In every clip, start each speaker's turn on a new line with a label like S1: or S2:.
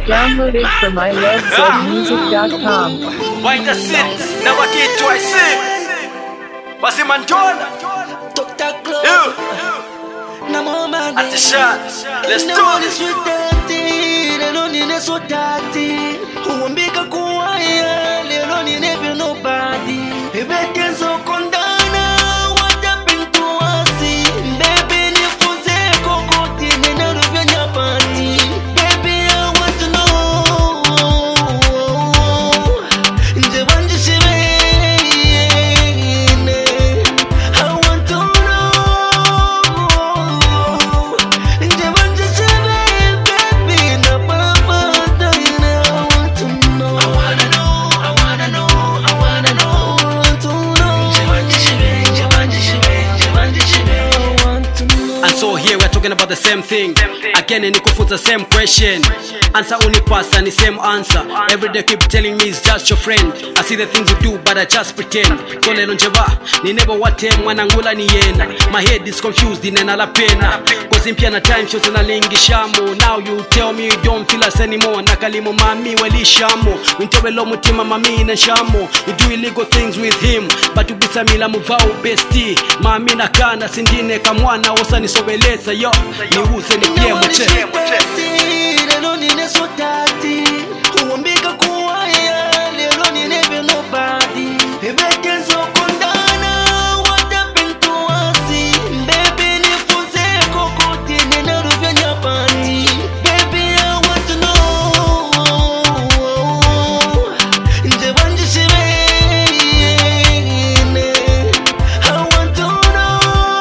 S1: Downloaded from ilovezmusic.com.
S2: Why the sit? Never get twice. Was him and John? At the shot. Let's do this. About the same thing again, nikufuza same question, answer unipasa ni same answer. Every day keep telling me it's just your friend. I see the things you do but I just pretend. So lelo njeba ni never what time mwanangula ni yena. My head is confused inena la pena, cause impia na time shows na lingi shamo. Now you tell me you don't feel us anymore. Nakalimo mami wali shamo wintobe lo mutima mami na shamo. You do illegal things with him but ubisamila muvao bestie. Mami na kana sindine kamwana osa nisobeleza yo ni use ni pie moche. Lelo nine sotati uombika kuwaya. Lelo nine be nobody. Ebekenzo kondana what happened to us. Baby nifunze kokoti nina ruvya nyapani. Baby I want to know. Nje wanji shive. I want to know.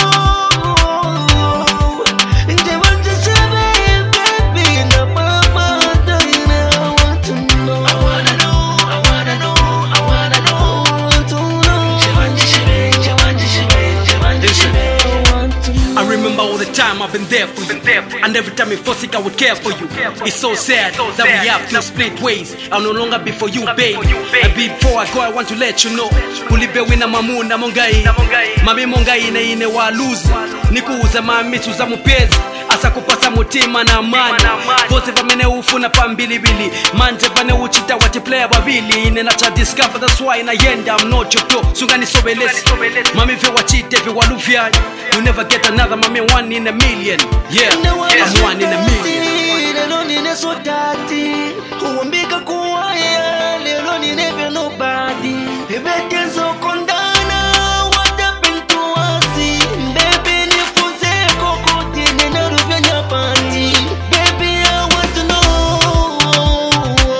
S2: I remember all the time I've been there for you, and every time you fall sick I would care for you. It's so sad that we have to split ways. I'll no longer be for you, babe. And before I go I want to let you know, ulibe wina mamuna mongai mami mongai na ine wa lose. Nikuuza mami tuza mupezi asa kupasa mutima na amani. Vose vamene ufuna pambilibili manje vane uchita wati player wabili. Ine na cha discover that's why na yenda I'm not your girl. Sungani sobelesi mami vye wachite vye waluvya. You never get another mami, one in a million. Yeah, I'm one in a million. Lelo nine sotati uombika kuwaya. Lelo nine vye nobody. Ebekenzo kondana what happened to us. Baby nifunze kokoti nina ruvya nyapani. Baby I want to know.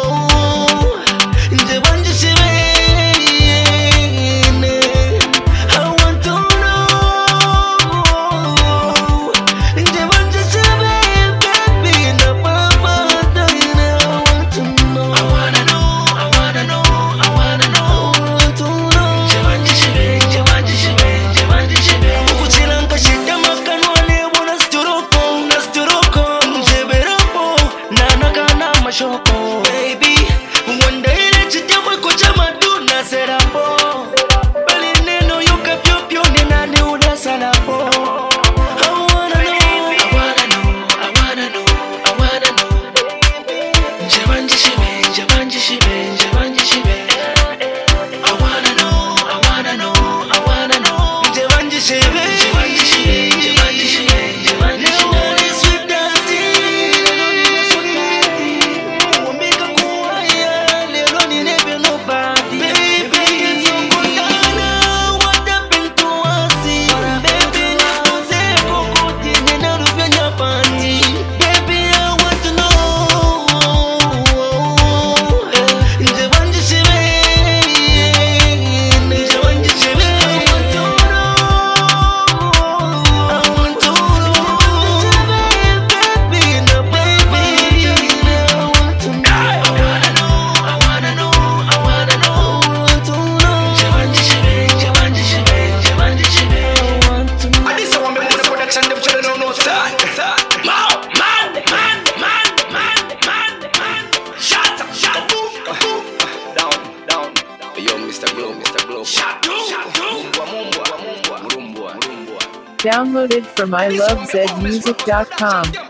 S2: Nje wanji shive. I want to know. Baby, one day let you tell me coach Madonna said I'm born. But in no you can pio nina ni uda salapo. I wanna know. Javanji shibe. I wanna know. Javanji shibe.
S1: Downloaded from ilovezmusic.com.